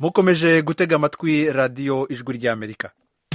mukomeje gutega amatwi radiyo ijwi ry'Amerika.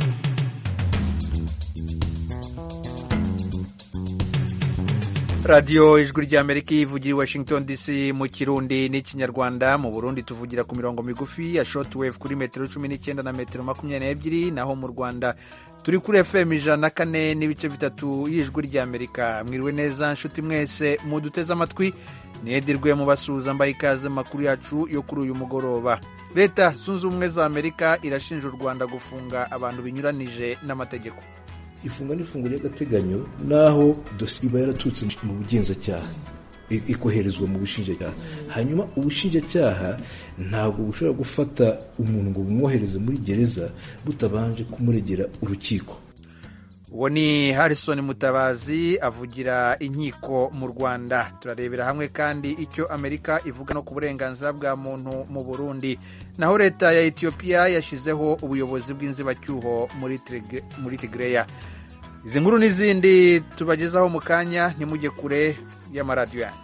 radiyo ijwi ry'Amerika ivugira i Washington DC mu Kirundi n'Ikinyarwanda. Mu Burundi tuvugira ku mirongo migufi ya shortwave kuri metero 19 na metero 22, naho mu Rwanda turi kuri FM 104 n'ibice bitatu y'ijwi ry'Amerika. Mwiriwe neza nshuti mwese muduteze amatwi, nedirwe mu basuhuza mbaye ikaze makuru yacu yo kuri uyu mugoroba. Leta zunze ubumwe za Amerika irashinja u Rwanda gufunga abantu binyuranije n'amategeko. Ifunga n'ifungo ry'agateganyo naho dosiye iba yaratutse mu bugenzacyaha ikoherezwa mu bushinjacyaha, hanyuma ubushinjacyaha ntabwo bushobora gufata umuntu ngo bumwohereze muri gereza butabanje kumuregera urukiko. Uwo ni Harrison Mutabazi avugira inkiko mu Rwanda. Turarebera hamwe kandi icyo Amerika ivuga no ku burenganzira bwa muntu mu Burundi. Naho leta ya Ethiopia yashizeho ubuyobozi bw'inzibacyuho muri Tigreya. Izi nkuru n'izindi tubagezaho mu kanya, ntimujye kure y'amaradiyo yanyu.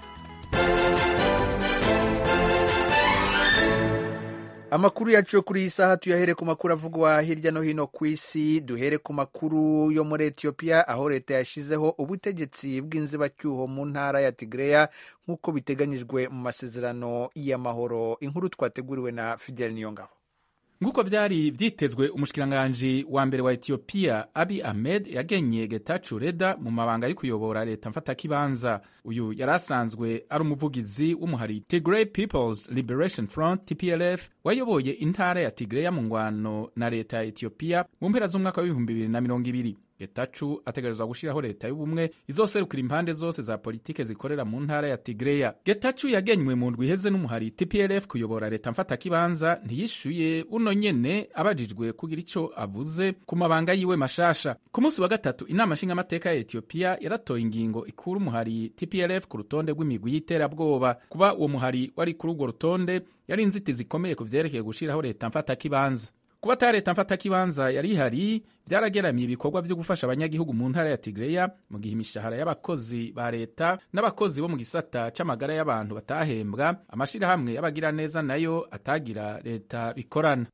Amakuru yacu yo kuri iyi saha tuyahere ku makuru avugwa hirya no hino ku isi. Duhere ku makuru yo muri Ethiopia, aho leta yashizeho ubutegetsi bw'inzibacyuho mu ntara ya Tigreya nk'uko biteganyijwe mu masezerano y'amahoro. Inkuru twateguriwe na Fidel Niyongabo. Nguko vyari vyitezwe, umushikiranganji wa mbere wa Ethiopia Abiy Ahmed yagenye Getachew Reda mu mabanga yo kuyobora leta mfatakibanza. Uyu yarasanzwe ari umuvugizi w'umuhari Tigray People's Liberation Front TPLF wayoboye intara ya Tigray mu ngwano na leta ya Ethiopia mu mpera z'umwaka wa 2020. Getachew ategerezwa gushiraho leta y'ubumwe izoserukira impande zose za politike zikorera mu ntara ya Tigray. Getachew yagenywe mu ndwi iheze n'umuhari TPLF kuyobora leta mfatakibanza ntiyishuye buno nyene abajijwe kugira ico avuze ku mabanga yiwe mashasha. Ku munsi wa gatatu inama nshingamateka ya Ethiopia yaratoye ingingo ikura umuhari TPLF ku rutonde rw'imigwi y'iterabwoba. Kuba uwo muhari wari kuri urwo rutonde yari inzitizi ikomeye ku vyerekeye gushiraho leta mfatakibanza. Kuba ta leta mfatakibanza yari ihari vyarageramiye ibikorwa vyo gufasha abanyagihugu mu ntara ya Tigreya, mu gihe imishahara y'abakozi ba leta n'abakozi bo mu gisata c'amagara y'abantu batahembwa, amashirahamwe y'abagira neza nayo atagira leta bikorana.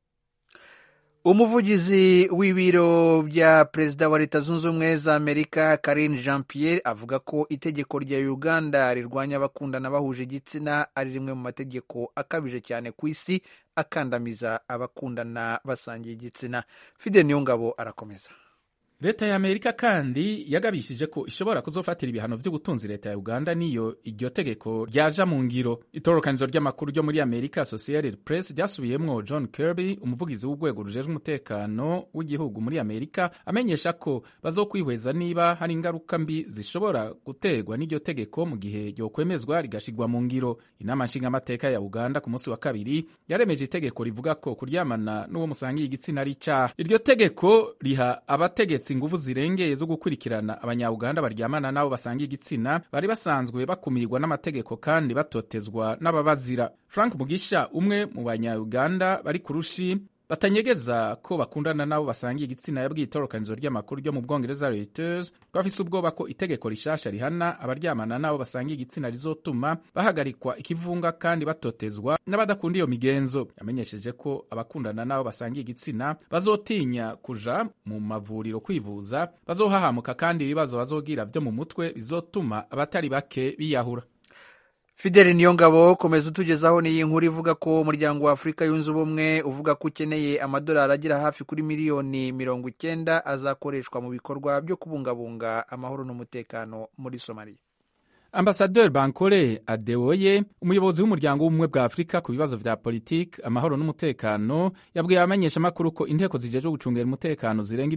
Umuvugizi w'ibiro bya Perezida wa Leta Zunze Ubumwe za Amerika Karine Jean-Pierre avuga ko itegeko rya Uganda rirwanya abakundana bahuje igitsina ari rimwe mu mategeko akabije cyane ku isi, akandamiza abakundana basangiye igitsina. Fidel Niyongabo arakomeza. Leta ya Amerika kandi yagabishije ko ishobora kuzofatira ibihano vy'ubutunzi leta ya Uganda niyo iryo tegeko ryaja mu ngiro. Itororokanizo ry'amakuru ryo muri Amerika Associated Press ryasubiyemwo John Kirby, umuvugizi w'urwego rujejwe umutekano w'igihugu muri Amerika, amenyesha ko bazokwihweza niba hari ingaruka mbi zishobora guterwa n'iryo tegeko mu gihe ryokwemezwa rigashigwa mu ngiro. Inama nshingamateka ya Uganda ku munsi wa kabiri yaremeje itegeko rivuga ko kuryamana n'uwo musangiye igitsina ari icaha. Iryo tegeko riha abategetsi inguvu zirengeye zo gukurikirana abanya-Uganda baryamana nabo basangiye igitsina bari basanzwe bakumirwa n'amategeko kandi batotezwa n'ababazira. Frank Mugisha, umwe mu banya-Uganda bari kurushi batanyegeza ko bakundana nabo basangiye igitsina, yabwiye itororokanizo ry'amakuru ryo mu Bwongereza Reuters ko afise ubwoba ko itegeko rishasha rihana abaryamana nabo basangiye igitsina rizotuma bahagarikwa ikivunga kandi batotezwa n'abadakunda iyo migenzo. Yamenyesheje ko abakundana nabo basangiye igitsina bazotinya kuja mu mavuriro kwivuza, bazohahamuka kandi ibibazo bazogira vyo mu mutwe bizotuma abatari bake biyahura. Fidel Niyongabo, komeza utugezaho n'iyi nkuru ivuga ko umuryango wa Afurika yunze ubumwe uvuga ko ukeneye amadolari agera hafi kuri miliyoni 90 azakoreshwa mu bikorwa byo kubungabunga amahoro n'umutekano muri Somalia. Ambasaderi Bankole Adewoye, umuyobozi w'umuryango w'ubumwe bwa Afurika ku bibazo vya politiki, amahoro n'umutekano, yabwiye abamenyesha makuru ko inteko zijejwe gucungera umutekano zirenga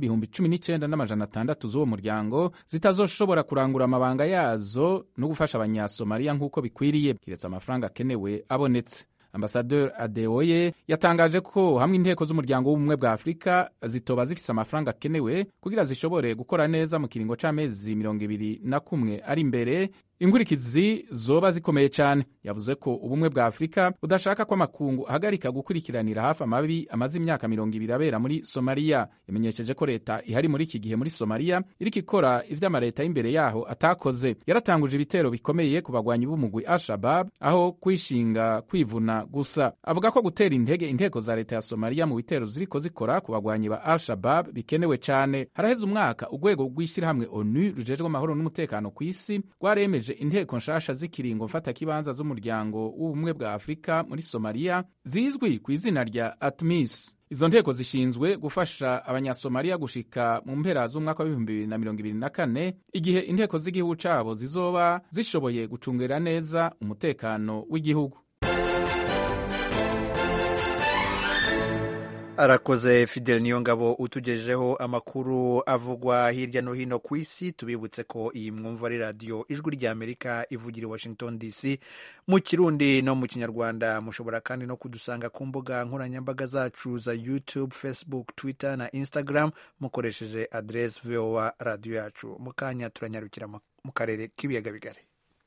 19,600 z'uwo muryango zitazoshobora kurangura amabanga yazo no gufasha abanya-Somalia nk'uko bikwiriye kiretse amafaranga akenewe abonetse. Ambasaderi Adewoye yatangaje ko hamwe inteko z'umuryango w'ubumwe bwa Afurika zitoba zifise amafaranga akenewe kugira zishobore gukora neza mu kiringo c'amezi 21 ari imbere, inkurikizi zoba zikomeye cyane. Yavuze ko ubumwe bwa Afurika budashaka ko amakungu ahagarika gukurikiranira hafi amabi amaze imyaka 20 abera muri Somalia. Yamenyesheje ko leta ihari muri iki gihe muri Somalia iriko ikora ivy'amareta y'imbere yaho atakoze. Yaratanguje ibitero bikomeye ku bagwanyi b'umugwi Al-Shabaab aho kwishinga kwivuna gusa. Avuga ko gutera inteko za leta ya Somalia mu bitero ziriko zikora ku bagwanyi ba Al-Shabaab bikenewe cyane. Haraheze umwaka urwego rw'ishyirahamwe ONU rujejwe amahoro n'umutekano ku isi rwaremeje inteko nshasha z'ikiringo mfata kibanza z'umuryango w'ubumwe bwa Afurika muri Somalia zizwi ku izina rya ATMIS. Izo nteko zishinzwe gufasha abanyasomalia gushika mu mpera z'umwaka wa 2024 igihe inteko z'igihugu cabo zizoba zishoboye gucungera neza umutekano w'igihugu. Arakoze Fidel Niyongabo utugejeho amakuru avugwa hirya no hino ku isi. Tubibutse ko iyi mwumva ari radio Ijwi rya Amerika ivugira Washington DC mu Kirundi no mu Kinyarwanda. Mushobora kandi no kudusanga ku mbuga nkoranyambaga zacu za YouTube, Facebook, Twitter na Instagram mukoresheje address VOA radio yacu. Mukanya turanyarukira mu karere k'ibiyaga bigari.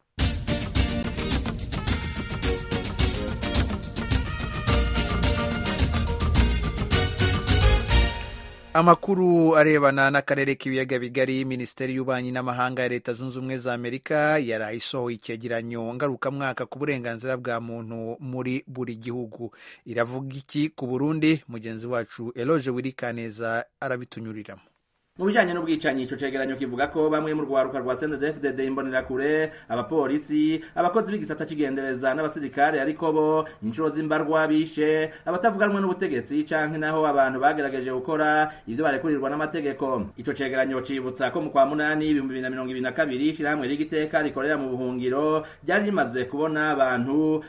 Amakuru arebana n'akarere k'ibiyaga bigari. Minisiteri y'Ububanyi n'Amahanga ya Leta Zunze Ubumwe za Amerika yarayisohoye icyegeranyo ngarukamwaka ku burenganzira bwa muntu muri buri gihugu. Iravuga iki ku Burundi? Mugenzi wacu Eloge Wirikaneza arabitunyuriramo. Mu bijanye n'ubwicanyi ico cegeranyo kivuga ko bamwe mu rwaruka rwa CNDD-FDD imbonerakure, abapolisi, abakozi b'igisata kigendereza n'abasirikare ariko bo inshuro z'imbarwa bishe abatavuganwe n'ubutegetsi canke naho abantu bagerageje gukora ivyo barekurirwa n'amategeko. Ico cegeranyo cibutsa ko mu kwa munani 2022 shirahamwe rigiteka rikorera mu buhungiro ryari rimaze kubona abantu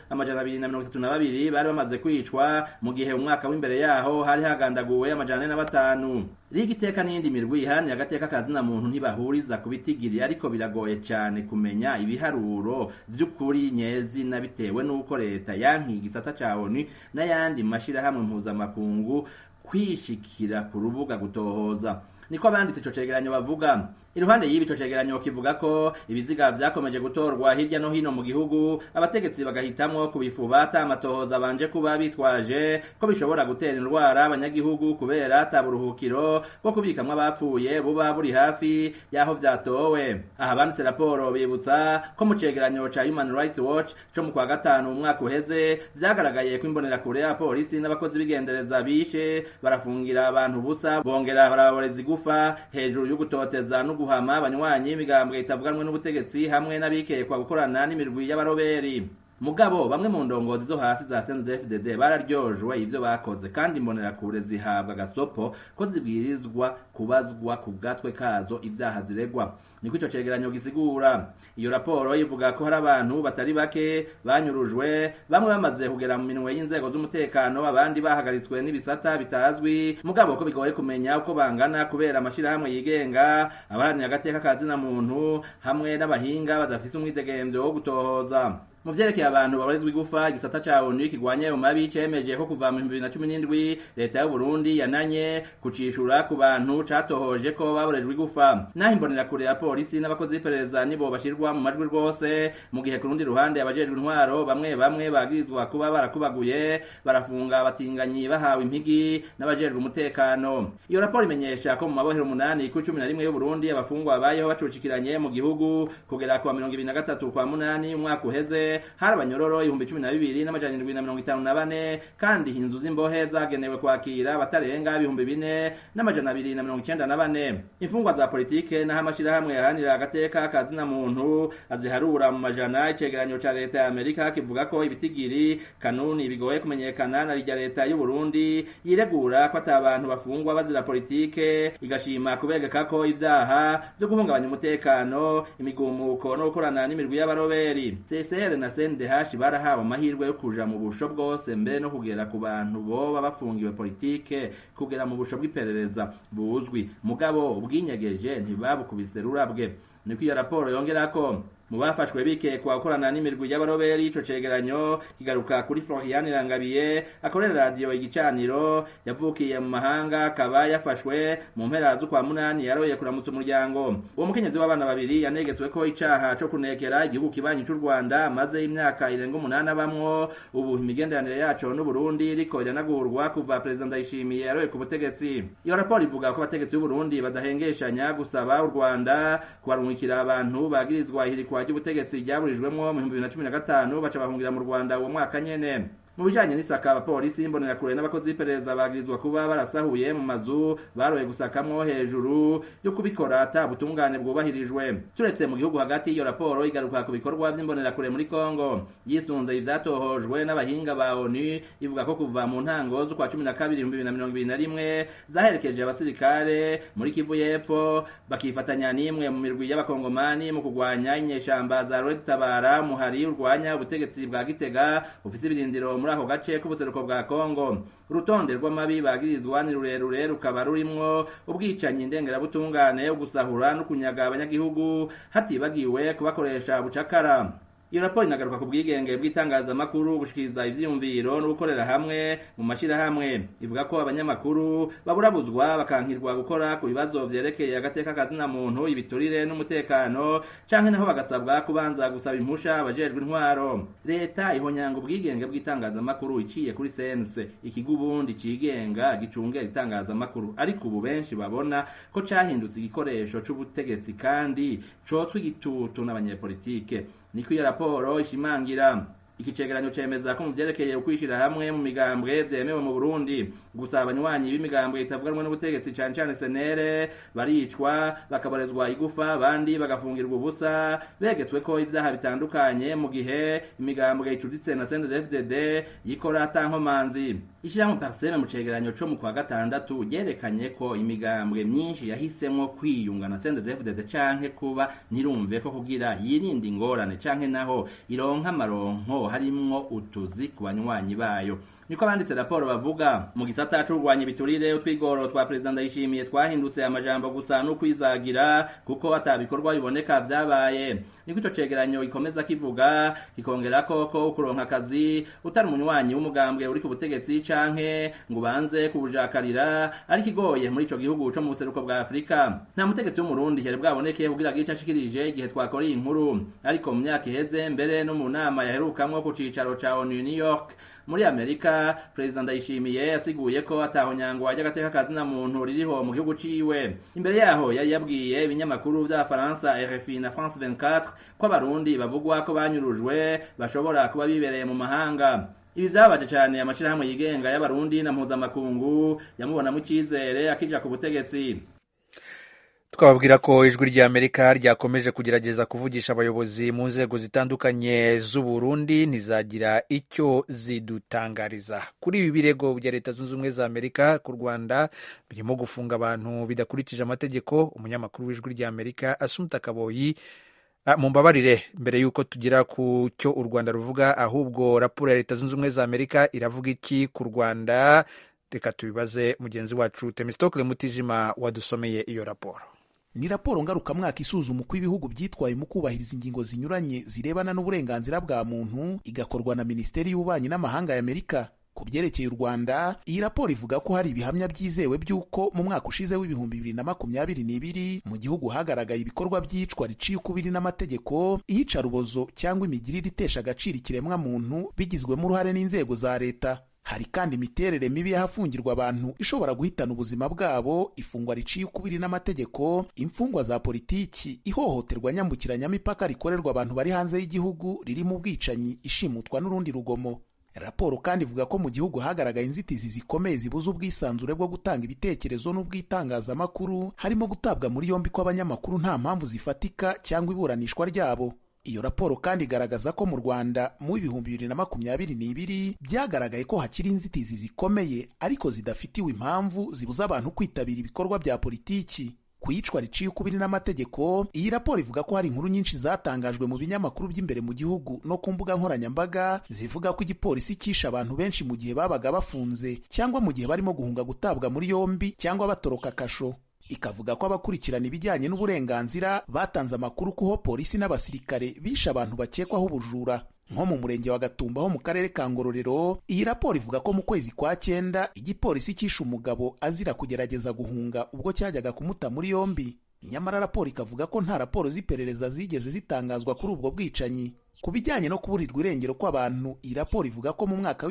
232 bari bamaze kwicwa mu gihe umwaka w'imbere yaho hari hagandaguwe 405. Rigiteka n'indi mirwi ihani agateka kazina muntu ntibahuriza kubitigiri ariko biragoye cyane kumenya ibiharuro by'ukuri nyezi nabitewe n'uko leta yanki igisata ca ONU n'ayandi mashirahamwe mpuzamakungu kwishikira ku rubuga gutohoza. Niko abanditse ico cegeranyo bavuga. Iruhande y'ibi ico cegeranyo kivuga ko ibiziga vyakomeje gutorwa hirya no hino mu gihugu, abategetsi bagahitamwo kubifuba ata amatohoza banje kuba bitwaje ko bishobora gutera indwara abanyagihugu kubera ataburuhukiro bwo kubikamwa abapfuye buba buri hafi yaho vyatowe. Aha banditse raporo bibutsa ko mu cegeranyo ca Human Rights Watch co mu kwa gatanu umwaka uheze vyagaragaye ko imbonerakure ya polisi n'abakozi bigendereza bishe barafungira abantu busa bongera baraboreza igufa hejuru y'ugutoteza no guhama abanywanyi imigambwe itavuganwe n'ubutegetsi hamwe n'abikekwa gukorana n'imirwi y'abaroberi. Mugabo bamwe mu ndongozi zo hasi za CNDD-FDD bararyojwe ivyo bakoze kandi imbonerakure zihabwa gasopo ko zibwirizwa kubazwa ku gatwe kazo ivyaha ziregwa. Niko ico cegeranyo gisigura. Iyo raporo ivuga ko hari abantu batari bake banyurujwe, bamwe bamaze kugera mu minwe y'inzego z'umutekano, abandi bahagaritswe n'ibisata bitazwi, mugabo ko bigoye kumenya uko bangana kubera amashirahamwe yigenga, abaharanira agateka kazina muntu hamwe n'abahinga badafise umwidegemvyo wo gutohoza. Mu vyerekeye abantu babarizwa igufa, igisata ca ONU kigwanya mabi cemeje ko kuva mu 2017 leta y'u Burundi yananye kucishura ku bantu catohoje ko baborejwe igufa. Naho imbonerakure ya polisi n'abakozi b'iperereza nibo bashirwa mu majwi rwose, mu gihe ku rundi ruhande abajejwe intwaro bamwe bagirizwa kuba barakubaguye, barafunga abatinganyi bahawe impigi n'abajejwe umutekano. Iyo raporo imenyesha ko mu mabohero 8 ku 11 y'u Burundi abafungwa babayeho bacucikiranye mu gihugu kugera ku 23 kwa munani umwaka uheze hari abanyororo 12,754 kandi inzu z'imbohe zagenewe kwakira batarenga 4,294. Imfungwa za politike n'aho amashirahamwe yahanira agateka kazina muntu aziharura mu majana. Icegeranyo ca leta ya Amerika kivuga ko ibitigiri kanuni bigoye kumenyekana na rya leta y'u Burundi yiregura ko atabantu bafungwa bazira politike, igashima kubegeka ko ivyaha byo guhungabanya umutekano, imigumuko no gukorana n'imirwi y'abaroberi. CSR na CNDH barahawe amahirwe yo kuja mu busho bwose mbere no kugera ku bantu boba bafungiwe politike, kugera mu busho bw'iperereza buzwi, mugabo ubwinyegeje ntibabukubise rurabwe. Niko iyo raporo yongera ko mu bafashwe bikekwa gukorana n'imirwi y'abaroberi. Ico cegeranyo kigaruka kuri Florian Irangabiye akorera radio Igicaniro yavukiye mu mahanga akaba yafashwe mu mpera z'ukwa munani yaroye kuramutsa umuryango. Uwo mukenyezi w'abana babiri yanegetswe ko icaha co kunekera igihugu kibanyi c'u Rwanda maze imyaka irenga 8 bamwo. Ubu imigenderanire yaco n'u Burundi riko iranagurwa kuva President Ndayishimiye yaroye ku butegetsi. Iyo raporo ivuga ko abategetsi b'u Burundi badahengeshanya gusaba u Rwanda kubarungikira abantu bagirizwa ihirikwa ry'ubutegetsi ryaburijwemwo mu 2015 baca bahungira mu Rwanda uwo mwaka nyene. Mu bijanye n'isaka abapolisi imbonerakure n'abakozi b'iperereza bagirizwa kuba barasahuye mu mazu baroye gusakamwo hejuru yo kubikora ata butungane bwubahirijwe. Turetse mu gihugu hagati, iyo raporo igaruka ku bikorwa vy'imbonerakure muri Kongo yisunze ivyatohojwe n'abahinga ba ONU. Ivuga ko kuva mu ntango z'ukwa 12 2021 zaherekeje abasirikare muri Kivu y'Epfo bakifatanya n'imwe mu mirwi y'abakongomani mu kugwanya inyeshamba za Red Tabara muhari urwanya ubutegetsi bwa Gitega ufise ibirindiro muri ako gace k'ubuseruko bwa Kongo. Urutonde rw'amabi bagirizwa ni rurerure rukaba rurimwo ubwicanyi ndengerabutungane, ugusahura no kunyaga abanyagihugu hatibagiwe kubakoresha bucakara. Iyo raporo inagaruka ku bwigenge bw'itangazamakuru gushikiriza ivyiyumviro no gukorera hamwe mu mashirahamwe. Ivuga ko abanyamakuru baburabuzwa bakankirwa gukora ku bibazo vyerekeye agateka kazina muntu, ibiturire n'umutekano, canke naho bagasabwa kubanza gusaba impusha abajejwe intwaro. Leta ihonyanga ubwigenge bw'itangazamakuru iciye kuri sense ikigubundi cigenga gicungera itangazamakuru, ariko ubu benshi babona ko cahindutse igikoresho c'ubutegetsi kandi cotswe igitutu n'abanyepolitike. Niko iyo raporo ishimangira. Iki cegeranyo cemeza ko mu vyerekeye ukwishira hamwe mu migambwe vyemewe mu Burundi, gusa abanywanyi b'imigambwe itavuganwe n'ubutegetsi cane cane senere baricwa bakaborezwa igufa, abandi bagafungirwa ubusa begetswe ko ivyaha bitandukanye, mu gihe imigambwe icuditse na CNDD-FDD yikora atankomanzi. Ishirahamwe Parseme mu cegeranyo co mu kwa gatandatu ryerekanye ko imigambwe myinshi yahisemwo kwiyunga na CNDD-FDD canke kuba ntirumve ko kugira yirinde ingorane canke naho ironka amaronko harimwo utuzi ku banywanyi bayo. Niko abanditse raporo bavuga. Mu gisata c'urwanya ibiturire, utwigoro twa President Ndayishimiye twahindutse amajambo gusa no kwizagira kuko atabikorwa biboneka vyabaye. Niko ico cegeranyo ikomeza kivuga kikongera ko ukuronka akazi utari umunywanyi w'umugambwe uri ku butegetsi canke ngo banze kubujakarira ari kigoye muri ico gihugu co mu buseruko bwa Afrika. Nta mutegetsi w'umurundi yari bwaboneke kugira gica ashikirije igihe twakora iyi nkuru, ariko mu myaka iheze mbere no mu nama yaherukamwo ku cicaro ca ONU New York muri Amerika, President Ndayishimiye yasiguye ko atahonyangwa ry'agateka kazina muntu ririho mu gihugu ciwe. Imbere yaho yari yabwiye ibinyamakuru vya Faransa RFI na France 24 ko abarundi bavugwa ko banyurujwe bashobora kuba bibereye mu mahanga. Ibi vyabaje cane amashirahamwe yigenga y'abarundi na mpuzamakungu yamubona mu cizere akija ku butegetsi. Twababwira ko ijwi rya Amerika ryakomeje kugerageza kuvugisha abayobozi mu nzego zitandukanye z'u Burundi ntizagira icyo zidutangariza kuri ibi birego bya Leta Zunze Ubumwe za Amerika ku Rwanda birimo gufunga abantu bidakurikije amategeko. Umunyamakuru w'ijwi rya Amerika Assumpta Kaboyi, mumbabarire mbere yuko tugira ku cyo u Rwanda ruvuga, ahubwo raporo ya Leta Zunze Ubumwe za Amerika iravuga iki ku Rwanda? Reka tubibaze mugenzi wacu Temistokle Mutijima wadusomeye iyo raporo. Ni raporo ngarukamwaka isuzuma uko ibihugu byitwaye mu kubahiriza ingingo zinyuranye zirebana n'uburenganzira bwa muntu, igakorwa na Minisiteri y'Ububanyi n'Amahanga ya Amerika. Ku byerekeye u Rwanda, iyi raporo ivuga ko hari ibihamya byizewe by'uko mu mwaka ushize w'ibihumbi 2022 mu gihugu hagaragaye ibikorwa by'icwa riciye ukubiri n'amategeko, iyicarubozo cyangwa imigirire itesha agaciro ikiremwa muntu bigizwemo uruhare n'inzego za leta. Hari kandi imiterere mibi y'ahafungirwa abantu ishobora guhitana ubuzima bwabo, ifungwa riciye ukubiri n'amategeko, imfungwa za politiki, ihohoterwa nyambukiranyamipaka rikorerwa abantu bari hanze y'igihugu ririmo ubwicanyi, ishimutwa n'urundi rugomo. Raporo kandi ivuga ko mu gihugu hagaragaye inzitizi zikomeye zibuza ubwisanzure bwo gutanga ibitekerezo n'ubwitangazamakuru, harimo gutabwa muri yombi kw'abanyamakuru nta mpamvu zifatika cyangwa iburanishwa ryabo. Iyo raporo kandi igaragaza ko mu Rwanda mu 2022 byagaragaye ko hakiri inzitizi zikomeye ariko zidafitiwe impamvu zibuza abantu kwitabira ibikorwa bya politiki. Kwicwa riciye ukubiri n'amategeko, iyi raporo ivuga ko hari inkuru nyinshi zatangajwe mu binyamakuru by'imbere mu gihugu no ku mbuga nkoranyambaga zivuga ko igipolisi cyishe abantu benshi mu gihe babaga bafunze cyangwa mu gihe barimo guhunga gutabwa muri yombi cyangwa batoroka kasho. ikavuga ko abakurikirana ibijyanye n'uburenganzira batanze amakuru ko polisi n'abasirikare bishe abantu bakekwaho ubujura nko mu murenge wa Gatumba ho mu karere ka Ngororero. Iyi raporo ivuga ko mu kwezi kwa 9 igipolisi cyishe umugabo azira kugerageza guhunga ubwo cyajyaga kumuta muri yombi. Nyamara raporo ikavuga ko nta raporo z'iperereza zigeze zitangazwa kuri ubwo bwicanyi. Ku bijyanye no kuburirwa irengero kw'abantu, iyi raporo ivuga ko mu mwaka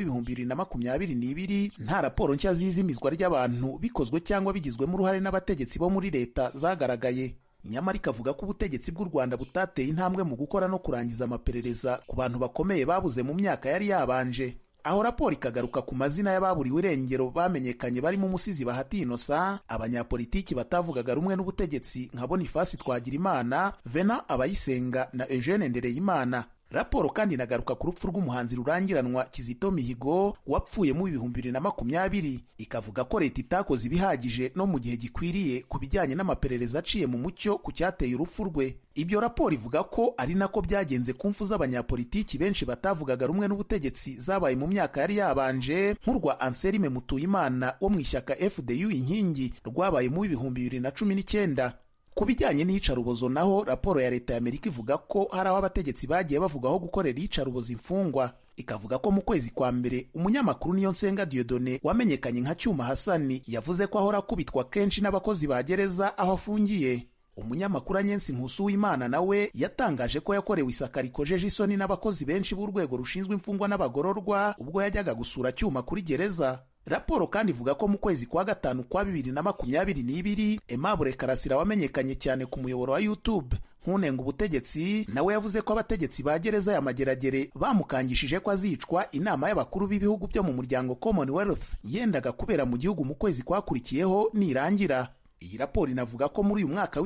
w'2022 nta raporo nshya z'izimizwa ry'abantu bikozwe cyangwa bigizwemo uruhare n'abategetsi bo muri leta zagaragaye. Nyamara ikavuga ko ubutegetsi bw'u Rwanda butateye intambwe mu gukora no kurangiza amaperereza ku bantu bakomeye babuze mu myaka yari yabanje. Aho raporo ikagaruka ku mazina y'ababuriwe irengero bamenyekanye barimo umusizi Bahati Innocent, abanyapolitiki batavugaga rumwe n'ubutegetsi nka Boniface Twagirimana, Vena Abayisenga na Eugene Ndereyimana. Raporo kandi inagaruka ku rupfu rw'umuhanzi rurangiranwa Kizito Mihigo wapfuye mu 2020, ikavuga ko leta itakoze ibihagije no mu gihe gikwiriye ku bijyanye n'amaperereza aciye mu mucyo ku cyateye urupfu rwe. Ibyo raporo ivuga ko ari nako byagenze ku mfu z'abanyapolitiki benshi batavugaga rumwe n'ubutegetsi zabaye mu myaka yari yabanje, nk'urwa Anselme Mutuyimana wo mu ishyaka FDU Inkingi rwabaye mu 2019. Ku bijyanye n'iyicarubozo naho raporo ya leta y'Amerika ivuga ko hari aho abategetsi bagiye bavugaho gukorera iyicarubozo imfungwa. Ikavuga ko mu kwezi kwa mbere umunyamakuru Niyonsenga Dieudonné wamenyekanye nka Cyuma Hasani yavuze ko ahora akubitwa kenshi n'abakozi ba gereza aho afungiye. Umunyamakuru Anyensi Nkusuwimana nawe yatangaje ko yakorewe isaka rikojeje isoni n'abakozi benshi b'urwego rushinzwe imfungwa n'abagororwa ubwo yajyaga gusura Cyuma kuri gereza. Raporo kandi ivuga ko mu kwezi kwa 5 kwa 2022 Aimable Karasira wamenyekanye cyane ku muyoboro wa YouTube nkunenga ubutegetsi nawe yavuze ko abategetsi ba gereza ya Mageragere bamukangishije ko azicwa inama y'abakuru b'ibihugu byo mu muryango Commonwealth yendaga kubera mu gihugu mu kwezi kwakurikiyeho nirangira. Iyi raporo inavuga ko muri uyu mwaka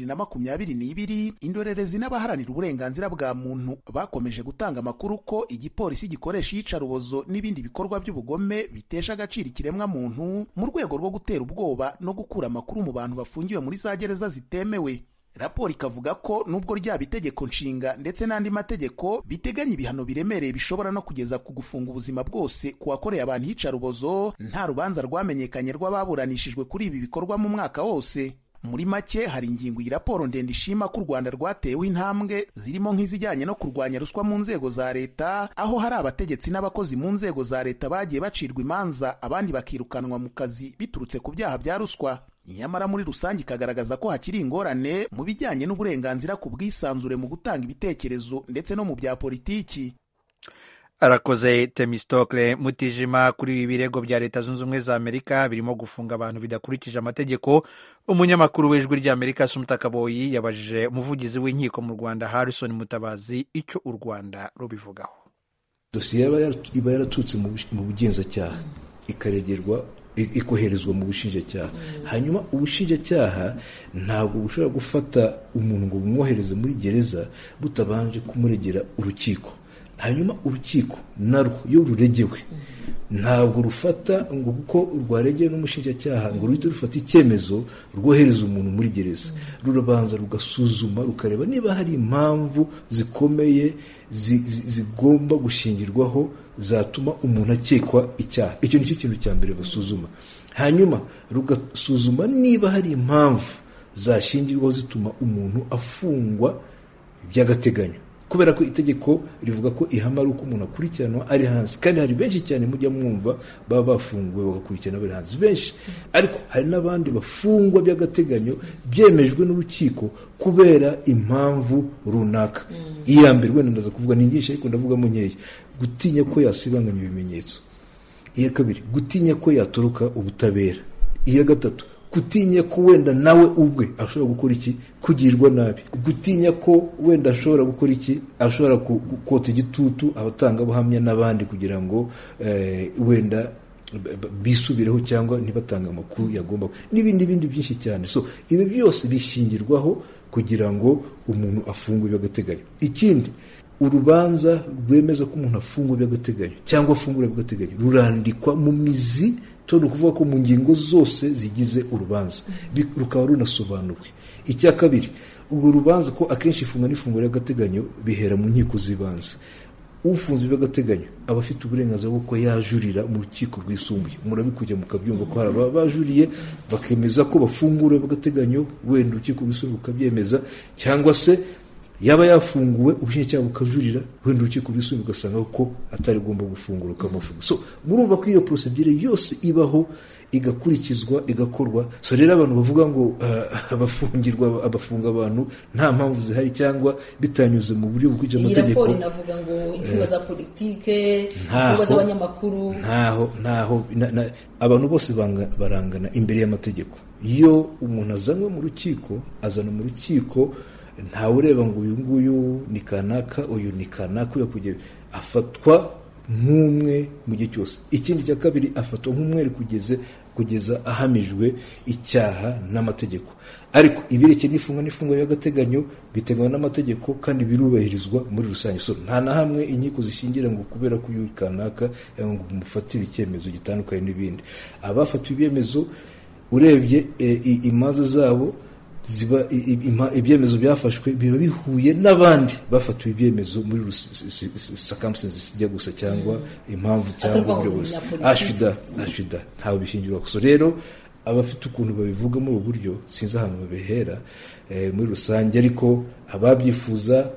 w'2022 indorerezi n'abaharanira uburenganzira bwa muntu bakomeje gutanga amakuru ko igipolisi gikoresha iyicarubozo n'ibindi bikorwa by'ubugome bitesha agaciro ikiremwa muntu mu rwego rwo gutera ubwoba no gukura amakuru mu bantu bafungiwe muri za gereza zitemewe. Raporo ikavuga ko nubwo ryaba itegeko nshinga ndetse n'andi mategeko biteganya ibihano biremereye bishobora no kugeza ku gufunga ubuzima bwose ku wakoreye abantu iyicarubozo, nta rubanza rwamenyekanye rw'ababuranishijwe kuri ibi bikorwa mu mwaka wose. Muri make hari ingingo iyi raporo ndende ishima ko u Rwanda rwateweho intambwe zirimo nk'izijyanye no kurwanya ruswa mu nzego za leta, aho hari abategetsi n'abakozi mu nzego za leta bagiye bacirwa imanza abandi bakirukanwa mu kazi biturutse ku byaha bya ruswa. Nyamara muri rusange ikagaragaza ko hakiri ingorane mu bijyanye n'uburenganzira ku bwisanzure mu gutanga ibitekerezo ndetse no mu bya politiki. Arakoze Temistokle Mutijima. Kuri ibi birego bya Leta Zunze Ubumwe za Amerika birimo gufunga abantu bidakurikije amategeko, umunyamakuru w'Ijwi ry'Amerika Assumpta Kaboyi yabajije umuvugizi w'inkiko mu Rwanda Harrison Mutabazi icyo u Rwanda rubivugaho. Dosiye iba yaratutse mu bugenzacyaha ikaregerwa ikoherezwa mu bushinjacyaha, hanyuma ubushinjacyaha ntabwo bushobora gufata umuntu ngo bumwohereze muri gereza butabanje kumuregera urukiko. Hanyuma urukiko narwo iyo ruregewe ntabwo rufata ngo kuko rwaregeye n'umushinjacyaha ngo ruhite rufata icyemezo rwohereza umuntu muri gereza. Rurabanza rugasuzuma rukareba niba hari impamvu zikomeye zigomba gushingirwaho zatuma umuntu akekwa icyaha. Icyo nicyo kintu cya mbere basuzuma. Hanyuma rugasuzuma niba hari impamvu zashingirwaho zituma umuntu afungwa by'agateganyo, kubera ko itegeko rivuga ko ihama ari uko umuntu akurikiranwa ari hanze. Kandi hari benshi cyane mujya mwumva baba bafunguwe bagakurikirana bari hanze benshi, ariko hari n'abandi bafungwa by'agateganyo byemejwe n'urukiko kubera impamvu runaka. Iya mbere wenda ndaza kuvuga ni nyinshi ariko ndavugamo nkeya: gutinya ko yasibanganya ibimenyetso. Iya kabiri, gutinya ko yatoroka ubutabera. Iya gatatu, gutinya ko wenda nawe ubwe ashobora gukora iki, kugirwa nabi. Gutinya ko wenda ashobora gukora iki, ashobora kota igitutu abatanga buhamya n'abandi kugira ngo wenda bisubireho cyangwa ntibatanga amakuru yagomba, n'ibindi byinshi cyane. So ibi byose bishingirwaho kugira ngo umuntu afungwe by'agateganyo. Ikindi, urubanza rwemeza ko umuntu afungwa by'agateganyo cyangwa afungura by'agateganyo rurandikwa mu mizi, ni ukuvuga ko mu ngingo zose zigize urubanza rukaba runasobanuwe. Icya kabiri, urwo rubanza ko akenshi ifunga n'ifunguro ry'agateganyo bihera mu nkiko z'ibanze. ufunzwe by'agateganyo aba afite uburenganzira bwo kuba yajurira mu rukiko rwisumbuye. Murabikujya mukabyumva ko hari bajuriye bakemeza ko bafungura by'agateganyo, wenda urukiko rwisumbuye ukabyemeza, cyangwa se yaba yafunguwe ubushinjacyaha bukajurira, wenda urukiko rwisumbuye ugasanga ko atari agomba gufungura ukamufunga. So murumva ko iyo procedure yose ibaho igakurikizwa igakorwa. So rero abantu bavuga ngo abafunga abantu nta mpamvu zihari cyangwa bitanyuze mu buryo bukurikije amategeko. Iyi raporo inavuga ngo imfungwa za politike, imfungwa z'abanyamakuru, ntaho abantu bose barangana imbere y'amategeko. Iyo umuntu azanwe mu rukiko, azana mu rukiko, ntawe ureba ngo uyu nguyu ni kanaka, uyu ni kanaka, uyu kujya afatwa nk'umwe mu gihe cyose. Ikindi cya kabiri, afatwa nk'umwere kugeza ahamijwe icyaha n'amategeko. Ariko ibirekeye n'ifunga y'agateganyo biteganywa n'amategeko kandi birubahirizwa muri rusange. So nta na hamwe inkiko zishingira ngo kubera ko uyu kanaka ngo mufatire icyemezo gitandukanye n'ibindi. Abafatiwe ibyemezo urebye imanza zabo ziba ibyemezo byafashwe biba bihuye n'abandi bafatiwe ibyemezo muri circumstances zijya gusa cyangwa impamvu cyangwa uburyo gusa. ashida ntawe bishingirwa gusa. Rero abafite ukuntu babivuga muri ubu buryo sinzi ahantu babihera muri rusange, ariko ababyifuza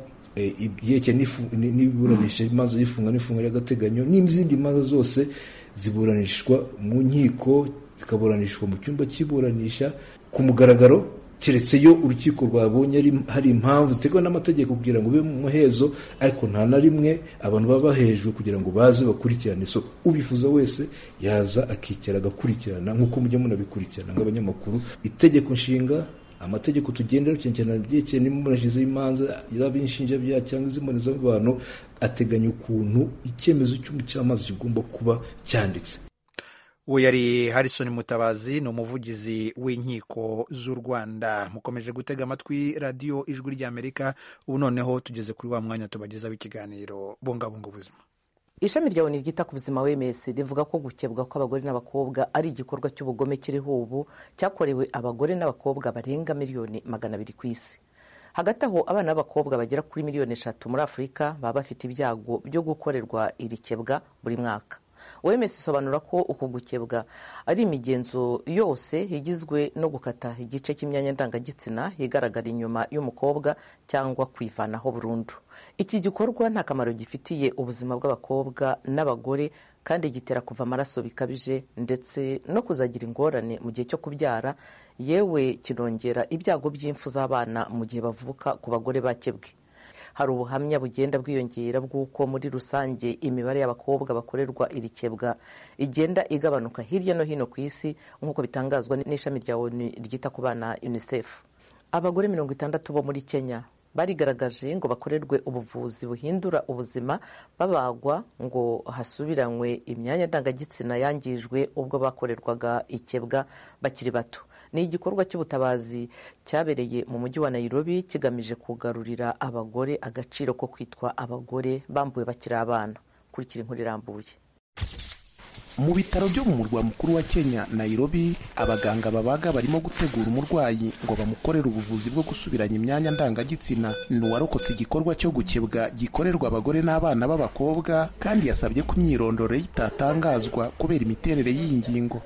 yeke n'iburanisha imanza y'ifunga n'ifunga y'agateganyo n'izindi manza zose ziburanishwa mu nkiko, zikaburanishwa mu cyumba cy'iburanisha ku mugaragaro, keretse yo urukiko rwabonye hari impamvu ziteguwe n'amategeko kugira ngo ube mu muhezo, ariko nta na rimwe abantu baba bahejwe kugira ngo baze bakurikirane. So ubifuza wese yaza akicara agakurikirana nk'uko mujya munabikurikirana nk'abanyamakuru. Itegeko nshinga, amategeko tugendera cyane byerekeye n'imurashize y'imanza y'abinshinjabyaha cyangwa iz'imboneza abantu ateganya ukuntu icyemezo cy'umucamanza kigomba kuba cyanditse. uwo yari Harrison Mutabazi, ni umuvugizi w'inkiko z'u Rwanda. Mukomeje gutega amatwi radiyo Ijwi ry'Amerika. Ubu noneho tugeze kuri wa mwanya tubagezaho ikiganiro Bungabunga Ubuzima. Ishami rya ONU ryita ku buzima WMS rivuga ko gukebwa kw'abagore n'abakobwa ari igikorwa cy'ubugome kiriho ubu cyakorewe abagore n'abakobwa barenga miliyoni 200 ku isi. Hagati aho abana b'abakobwa bagera kuri miliyoni 3 muri Afurika baba bafite ibyago byo gukorerwa iri kebwa buri mwaka. WMS isobanura ko uku gukebwa ari imigenzo yose igizwe no gukata igice cy'imyanya ndangagitsina igaragara inyuma y'umukobwa cyangwa kwivanaho burundu. Iki gikorwa nta kamaro gifitiye ubuzima bw'abakobwa n'abagore kandi gitera kuva amaraso bikabije ndetse no kuzagira ingorane mu gihe cyo kubyara, yewe kinongera ibyago by'impfu z'abana mu gihe bavuka ku bagore bakebwe. Hari ubuhamya bugenda bwiyongera bw'uko muri rusange imibare y'abakobwa bakorerwa iri kebwa igenda igabanuka hirya no hino ku isi nk'uko bitangazwa n'ishami rya ONU ryita ku bana UNICEF. Abagore 60 bo muri Kenya barigaragaje ngo bakorerwe ubuvuzi buhindura ubuzima, babagwa ngo hasubiranywe imyanya ndangagitsina yangijwe ubwo bakorerwaga ikebwa bakiri bato. Ni igikorwa cy'ubutabazi cyabereye mu mujyi wa Nairobi kigamije kugarurira abagore agaciro ko kwitwa abagore bambuwe bakiri abana. Kurikira inkuru irambuye. Mu bitaro byo mu murwa mukuru wa Kenya Nairobi, abaganga babaga barimo gutegura umurwayi ngo bamukorere ubuvuzi bwo gusubiranya imyanya ndangagitsina. Ni uwarokotse igikorwa cyo gukebwa gikorerwa abagore n'abana b'abakobwa kandi yasabye ko imyirondoro itatangazwa kubera imiterere y'iyi ngingo.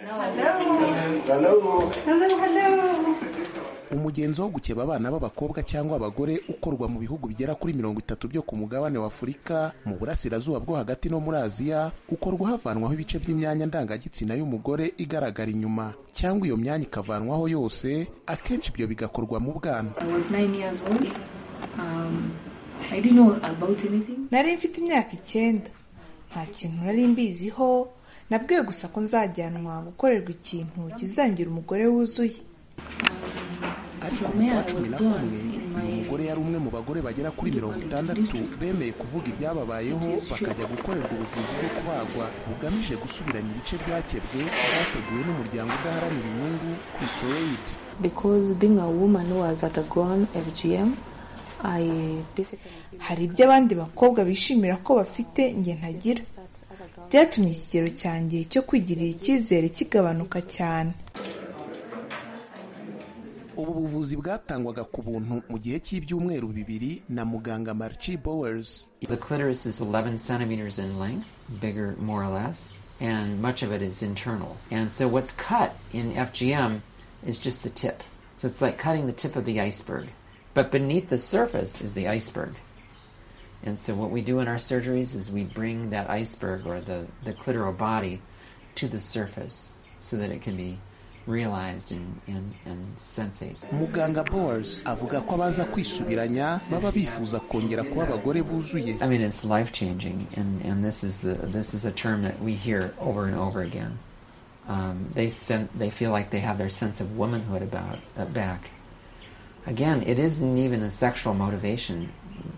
Umugenzo wo gukeba abana b'abakobwa cyangwa abagore ukorwa mu bihugu bigera kuri 30 byo ku mugabane wa Afurika, mu burasirazuba bwo hagati no muri Aziya, ukorwa havanwaho ibice by'imyanya ndangagitsina y'umugore igaragara inyuma cyangwa iyo myanya ikavanwaho yose. Akenshi ibyo bigakorwa mu bwana. Nari mfite imyaka 9, nta kintu nari mbiziho. Nabwiwe gusa ko nzajyanwa gukorerwa ikintu kizangira umugore wuzuye. Ariko mu 2011 uyu mugore yari umwe mu bagore bagera kuri 60 bemeye kuvuga ibyababayeho bakajya gukorerwa ubuvuzi bwo kubagwa bugamije gusubiranya ibice byakebwe byateguwe n'umuryango udaharanira inyungu Aid. Because being a woman who was undergone FGM, hari ibyo abandi bakobwa bishimira ko bafite nge ntagira. Byatumye ikigero cyanjye cyo kwigirira icyizere kigabanuka cyane. ubu buvuzi bwatangwaga ku buntu mu gihe cy'ibyumweru 2 na muganga Marchi Bowers. The clitoris is 11 centimeters in length, bigger more or less, and much of it is internal. And so what's cut in FGM is just the tip. So it's like cutting the tip of the iceberg. But beneath the surface is the iceberg. And so what we do in our surgeries is we bring that iceberg or the clitoral body to the surface so that it can be realized and sensate. Muganga Bowers avuga ko abaza kwisubiranya baba bifuza kongera kuba abagore buzuye. I mean, it's life changing, and this is a term that we hear over and over again. They feel like they have their sense of womanhood back. Again, it isn't even a sexual motivation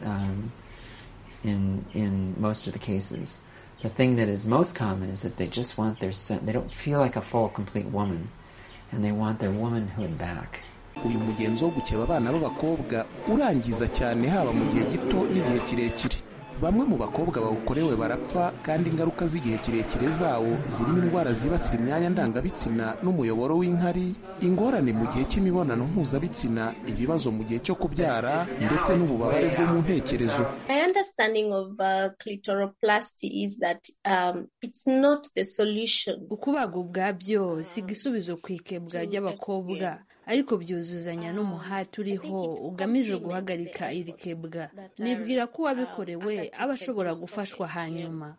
in most of the cases. The thing that is most common is that they just want they don't feel like a full, complete woman, and they want their womanhood back. Uyu mugenzo wo gukeba abana b'abakobwa urangiza cyane haba mu gihe gito n'igihe kirekire. Bamwe mu bakobwa bawukorewe barapfa, kandi ingaruka z'igihe kirekire zawo zirimo indwara zibasira imyanya ndangabitsina n'umuyoboro w'inkari, ingorane mu gihe cy'imibonano mpuzabitsina, ibibazo mu gihe cyo kubyara, ndetse n'ububabare bwo mu ntekerezo. My understanding of clitoroplasty is that it's not the solution. Ukubaga ubwabyo si igisubizo ku ikebwa ry'abakobwa, ariko byuzuzanya n'umuhati uriho ugamije guhagarika iri kebwa. Nibwira ko uwabikorewe aba ashobora gufashwa hanyuma.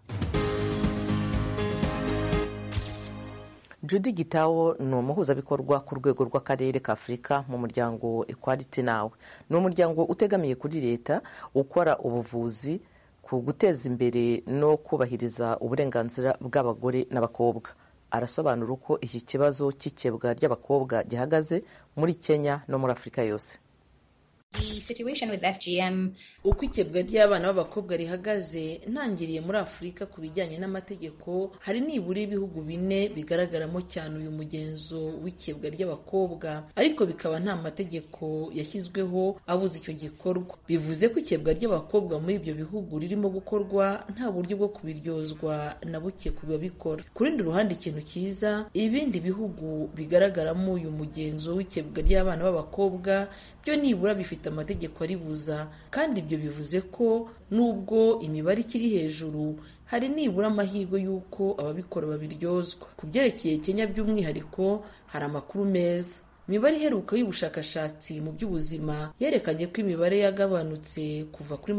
Judy Gitawo ni umuhuzabikorwa ku rwego rw'akarere ka Afurika mu muryango Equality Now. Ni umuryango utegamiye kuri leta ukora ubuvuzi ku guteza imbere no kubahiriza uburenganzira bw'abagore n'abakobwa. Arasobanura uko iki kibazo cy'ikebwa ry'abakobwa gihagaze muri Kenya no muri Afurika yose. The situation with FGM, uko ikebwa ry'abana b'abakobwa rihagaze ntangiriye muri Afurika ku bijyanye n'amategeko, hari nibura ibihugu 4 bigaragaramo cyane uyu mugenzo w'ikebwa ry'abakobwa, ariko bikaba nta mategeko yashyizweho abuza icyo gikorwa. Bivuze ko ikebwa ry'abakobwa muri ibyo bihugu ririmo gukorwa nta buryo bwo kubiryozwa na buke kubabikora. Ku rundi ruhande, ikintu cyiza, ibindi bihugu bigaragaramo uyu mugenzo w'ikebwa ry'abana b'abakobwa byo nibura bifite amategeko aribuza, kandi ibyo bivuze ko nubwo imibare ikiri hejuru, hari nibura amahirwe y'uko ababikora babiryozwa. Ku byerekeye Kenya by'umwihariko, hari amakuru meza. Imibare iheruka y'ubushakashatsi mu by'ubuzima yerekanye ko imibare yagabanutse kuva kuri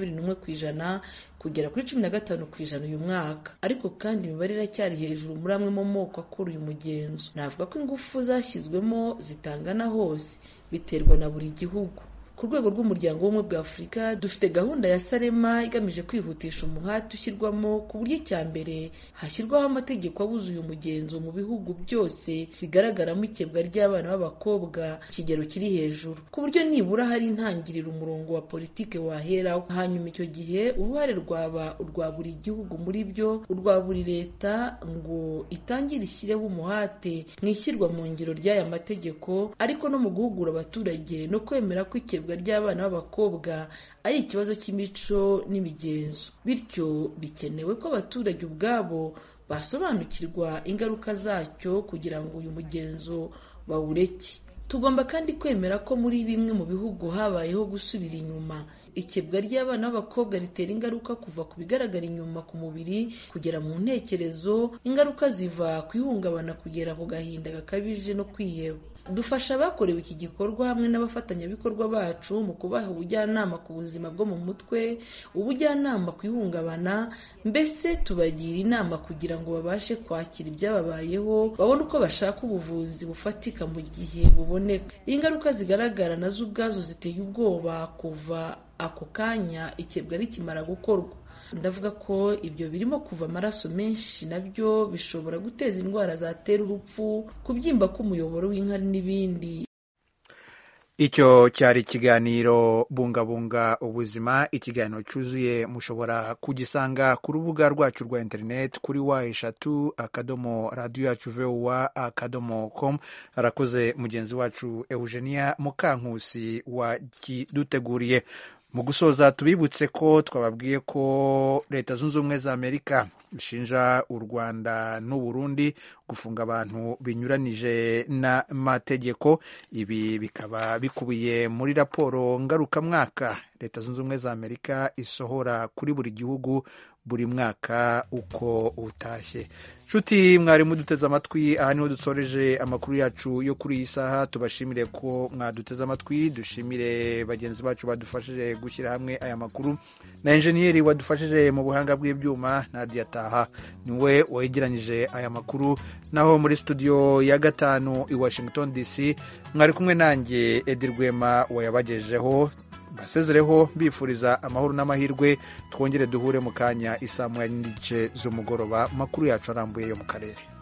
21% kugera kuri 15% uyu mwaka, ariko kandi imibare iracyari hejuru muri amwe mu moko akora uyu mugenzo. Navuga ko ingufu zashyizwemo zitangana hose, biterwa na buri gihugu. Ku rwego rw'umuryango w'ubumwe bwa Afurika dufite gahunda ya Salema igamije kwihutisha umuhati ushyirwamo ku buryo cyambere hashyirwaho amategeko abuza uyu mugenzo mu bihugu byose bigaragaramo ikebwa ry'abana b'abakobwa kigero kiri hejuru, ku buryo nibura hari intangiriro umurongo wa politike waheraho. Hanyuma icyo gihe uruhare rwaba urwa buri gihugu muri byo, urwa buri leta ngo itangire ishyireho umuhate mu ishyirwa mu ngiro ry'aya mategeko, ariko no mu guhugura abaturage no kwemera ko ikebwa ry'abana b'abakobwa ari ikibazo cy'imico n'imigenzo. Bityo bikenewe ko abaturage ubwabo basobanukirwa ingaruka zacyo kugira ngo uyu mugenzo bawureke. Tugomba kandi kwemera ko muri bimwe mu bihugu habayeho gusubira inyuma. Ikebwa ry'abana b'abakobwa ritera ingaruka kuva ku bigaragara inyuma ku mubiri kugera mu ntekerezo, ingaruka ziva ku ihungabana kugera ku gahinda gakabije no kwiheba. Dufasha abakorewe iki gikorwa hamwe n'abafatanyabikorwa bacu mu kubaha ubujyanama ku buzima bwo mu mutwe, ubujyanama ku ihungabana, mbese tubagira inama kugira ngo babashe kwakira ibyababayeho, babone uko bashaka ubuvuzi bufatika mu gihe buboneka. Ingaruka zigaragara nazo ubwazo ziteye ubwoba kuva ako kanya ikebwa rikimara gukorwa. Ndavuga ko ibyo birimo kuva amaraso menshi, nabyo bishobora guteza indwara zatera urupfu, kubyimba k'umuyoboro w'inkari n'ibindi. icyo cyari ikiganiro bungabunga ubuzima. Ikiganiro cyuzuye mushobora kugisanga ku rubuga rwacu rwa interineti kuri wa3.radioyacu.com. arakoze mugenzi wacu Eugenia Mukankusi wakiduteguriye. Mu gusoza tubibutse ko twababwiye ko Leta Zunze Ubumwe za Amerika ishinja u Rwanda n'u Burundi gufunga abantu binyuranije n'amategeko. Ibi bikaba bikubiye muri raporo ngarukamwaka Leta Zunze Ubumwe za Amerika isohora kuri buri gihugu buri mwaka uko utashye. Nshuti mwari muduteze amatwi, aha niho dusoreje amakuru yacu yo kuri iyi saha. Tubashimire ko mwaduteze amatwi, dushimire bagenzi bacu badufashije gushyira hamwe aya makuru, na enjeniyeri wadufashije mu buhanga bw'ibyuma Nadia Taha niwe wegeranyije aya makuru. Naho muri studio ya 5 i Washington DC mwari kumwe nanjye Edi Rwema wayabagejeho. Basezereho bifuriza amahoro n'amahirwe. Twongere duhure mu kanya 1:30 z'umugoroba makuru yacu arambuye yo mu karere.